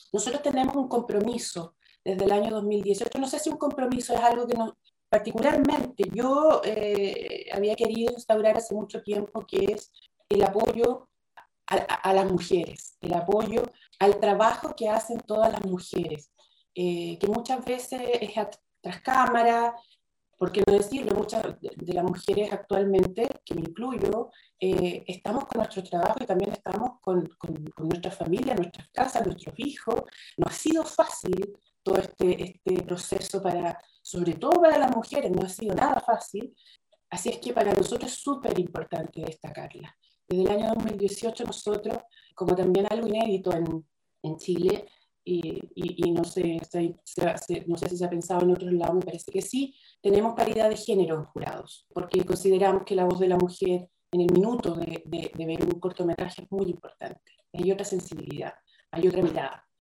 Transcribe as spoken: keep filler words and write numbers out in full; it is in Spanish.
Nosotros tenemos un compromiso desde el año dos mil dieciocho, no sé si un compromiso es algo que nos, particularmente yo eh, había querido instaurar hace mucho tiempo, que es el apoyo a, a, a las mujeres, el apoyo al trabajo que hacen todas las mujeres, eh, que muchas veces es tras cámara, por qué no decirlo, muchas de las mujeres actualmente, que me incluyo, eh, estamos con nuestro trabajo y también estamos con, con, con nuestra familia, nuestras casas, nuestros hijos. No ha sido fácil todo este, este proceso, para, sobre todo para las mujeres, no ha sido nada fácil. Así es que para nosotros es súper importante destacarla. Desde el año dos mil dieciocho nosotros, como también algo inédito en, en Chile, y, y, y no, sé, se, se, se, no sé si se ha pensado en otros lados, me parece que sí, tenemos paridad de género en jurados, porque consideramos que la voz de la mujer en el minuto de, de, de ver un cortometraje es muy importante. Hay otra sensibilidad, hay otra mirada.